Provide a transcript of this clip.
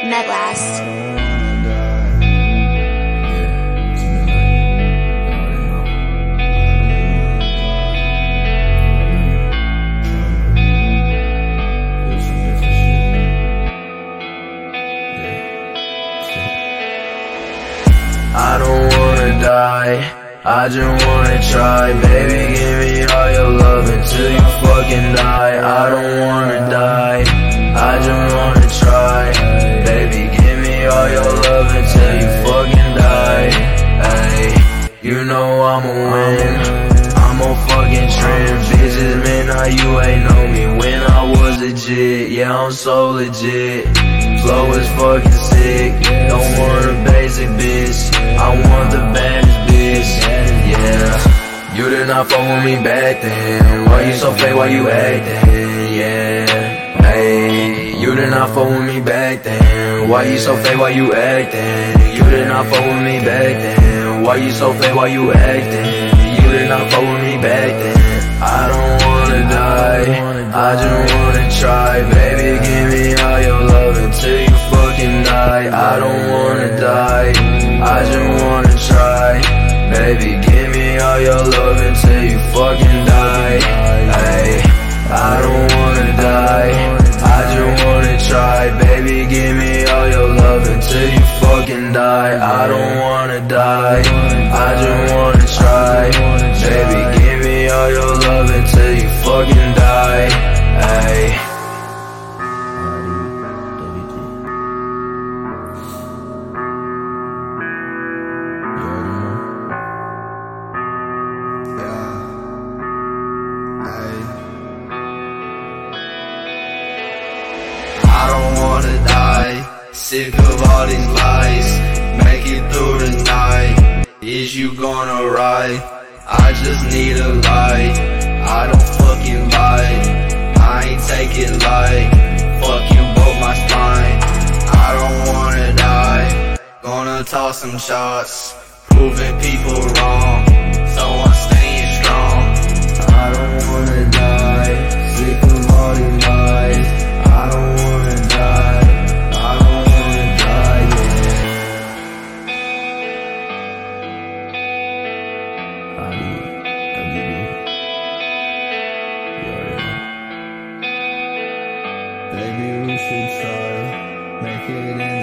Medlast. I don't wanna die, I just wanna try. Baby, give me all your love until you fucking die. I don't wanna die, I just wanna try. Baby, give me all your love until you fucking die. Ay, you know I'ma win, I'm on fucking trend. Bitches, man, how you ain't know me when I was legit. Yeah, I'm so legit. Flow is fucking sick, don't want a basic bitch, I want the baddest bitch, yeah. You did not fuck with me back then, why you so fake, why you acting, yeah. Hey, you did not fuck with me back then, why you so fake, why you acting. You did not fuck with me back then, why you so fake, why you acting. You did not fuck with me back then. I don't wanna die, I just wanna try. Baby, give me all your love until you fucking die. I don't wanna die, I just wanna try. Baby, give me all your love until you fucking die. Ay, I don't wanna die, I just wanna try. Baby, give me all your love until you fucking die. I don't wanna die, I just wanna try. Baby, give me all your love until you fucking die. Ay. I don't wanna die, sick of all these lies. Make it through the night, is you gonna ride? I just need a light, I don't fucking lie. I ain't taking light, fuck you broke my spine. I don't wanna die, gonna toss some shots, proving people wrong, so I'm staying strong. I don't wanna die, sick of all these lies. I don't wanna die, I don't wanna die, Baby, we should try, make it in